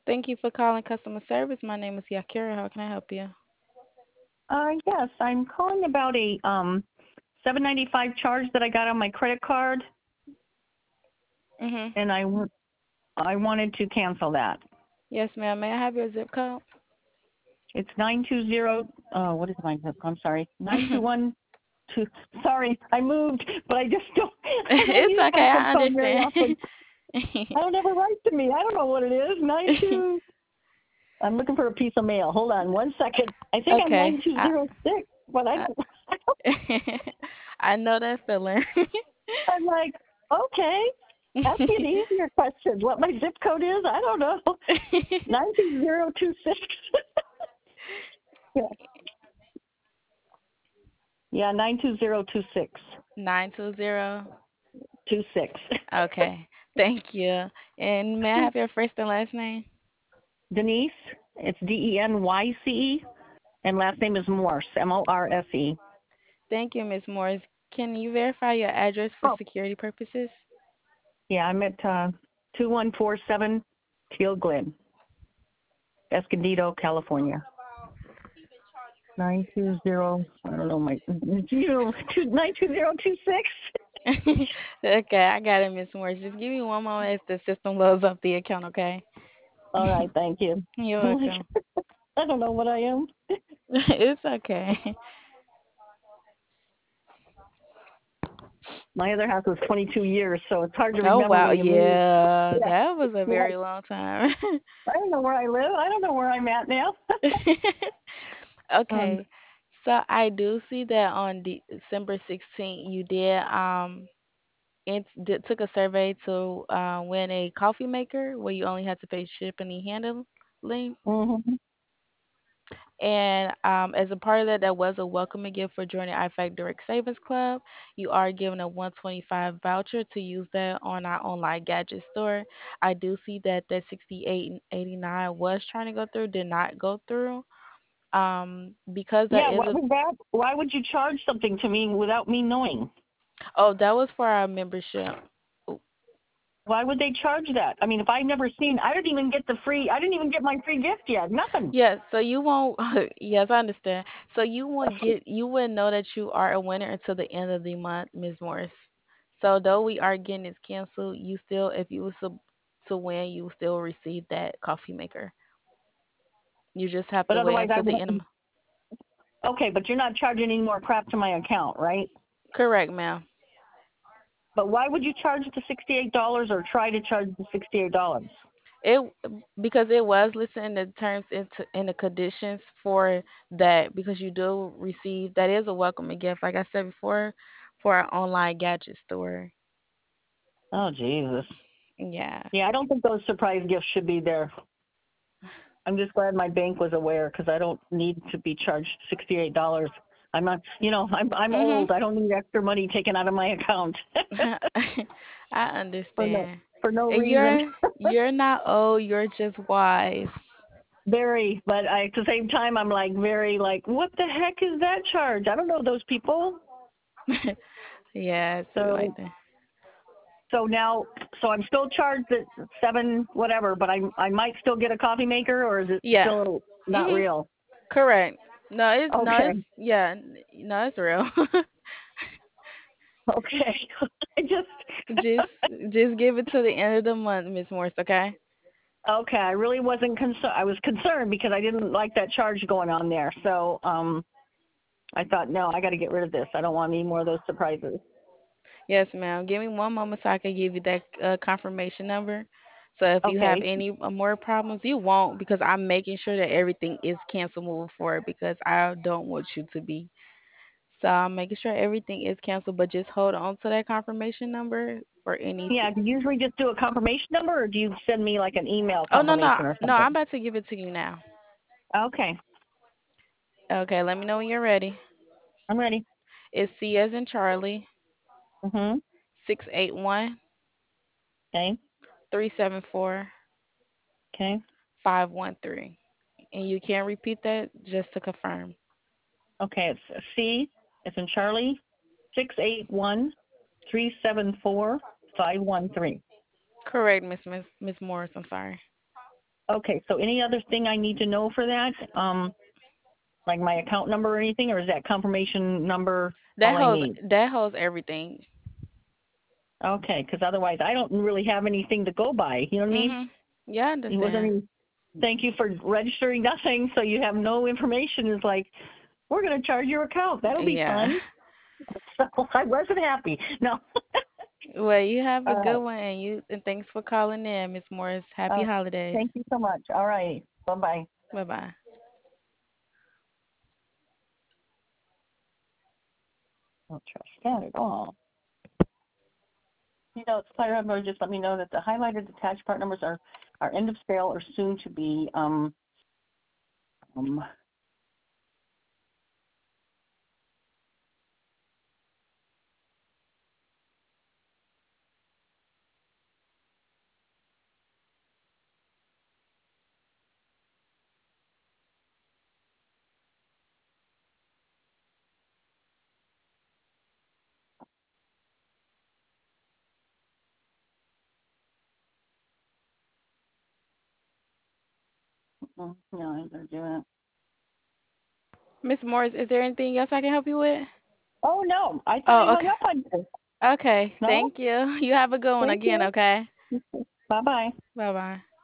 Thank you for calling customer service. My name is Yakira. How can I help you? Yes, I'm calling about a 7.95 charge that I got on my credit card, Mhm. and I wanted to cancel that. Yes, ma'am. May I have your zip code? It's 920. What is my zip? I'm sorry, 921. Sorry, I moved, but I just don't. I don't It's use my okay. zip I code very understand. often. I don't ever write to me. I don't know what it is. 92. I'm looking for a piece of mail. Hold on one second. I think I'm Okay. 9206, but I I, don't. I know that feeling. I'm like, okay. Ask me an easier question. What my zip code is? I don't know. 92026. Yeah, yeah, 92026. 920. 26. Okay. Thank you. And may I have your first and last name? Denise. It's Denyce, and last name is Morse. Morse. Thank you, Miss Morris. Can you verify your address for Oh, security purposes? yeah, I'm at 2147 Teal Glen, Escondido, California. 920. I don't know my 92026. Okay, I got it, Miss Morris. Just give me one moment as the system loads up the account, okay? All right, thank you. You're I'm like, welcome. I don't know what I am. It's okay. My other house was 22 years, so it's hard to Oh remember wow, when you move. yeah, Yeah, that was a yeah. very long time. I don't know where I live. I don't know where I'm at now. um, Okay, so I do see that on December 16th you did took a survey to win a coffee maker where you only had to pay shipping and handling. hmm And as a part of that, that was a welcoming gift for joining iFact Direct Savings Club. You are given a 125 voucher to use that on our online gadget store. I do see that 68.89 was trying to go through, did not go through. Because that Yeah, is what a was that? Why would you charge something to me without me knowing? that was for our membership. Why would they charge that? I mean, if I never seen, I didn't even get the free. I didn't even get my free gift yet. Nothing. Yeah, so you won't. Yes, I understand. So you wouldn't know that you are a winner until the end of the month, Ms. Morris. So though we are getting this canceled, you still, if you was to win, you will still receive that coffee maker. You just have But to wait otherwise, I until the won't. end of. Okay, but you're not charging any more crap to my account, right? Correct, ma'am. But why would you charge the $68 or try to charge the $68? It because it was listed in the terms in the conditions for that because you do receive that is a welcoming gift, like I said before, for our online gadget store. Oh, Jesus. Yeah. Yeah, I don't think those surprise gifts should be there. I'm just glad my bank was aware because I don't need to be charged $68. I'm not, I'm Mhm. old. I don't need extra money taken out of my account I for no understand. for no And reason. you're not old, you're just wise. Very, but at the same time, I'm like very like, what the heck is that charge? I don't know those people. Yeah, it's So like that. so now, so I'm still charged at seven whatever, but I might still get a coffee maker, or is it Yeah. still not Mhm. real? Correct. No, Okay, yeah, no, it's real. okay. I just Just give it to the end of the month, Miss Morse, okay? okay. I really wasn't concerned. I was concerned because I didn't like that charge going on there. So I thought, no, I got to get rid of this. I don't want any more of those surprises. Yes, ma'am. Give me one moment so I can give you that confirmation number. So if you have Okay, any more problems, you won't because I'm making sure that everything is canceled moving forward because I don't want you to be. So I'm making sure everything is canceled, but just hold on to that confirmation number for any. yeah. Do you usually just do a confirmation number, or do you send me like an email Oh no, no, confirmation or no! something? I'm about to give it to you now. Okay, Okay, let me know when you're ready. I'm ready. It's C as in Charlie, Mhm. 681 Okay. 374 Okay. 513, and you can repeat that just to confirm. Okay. It's C. It's in Charlie. 681-374-513. Correct, Miss Morris. I'm sorry. Okay, so any other thing I need to know for that? Like my account number or anything, or is that confirmation number all I need? That holds everything. Okay, because otherwise I don't really have anything to go by. You know what I mean? Mhm. Yeah, I It wasn't understand. any, thank you for registering nothing, so you have no information. It's like, we're going to charge your account. That'll be Yeah. fun. So I wasn't happy. No. Well, you have a All good right. one, and thanks for calling in, Miss Morris. Happy Uh, holidays. Thank you so much. All right. Bye bye. Bye bye. Don't trust that at all. It's Claire. Just let me know that the highlighted attached part numbers are end of sale or soon to be. Um, no, I'm gonna do it. Miss Morris, is there anything else I can help you with? Oh no, I thought I Oh, hung okay. up on you. Okay. No, Thank you. You have a good one thank again, you. okay? Bye bye. Bye bye.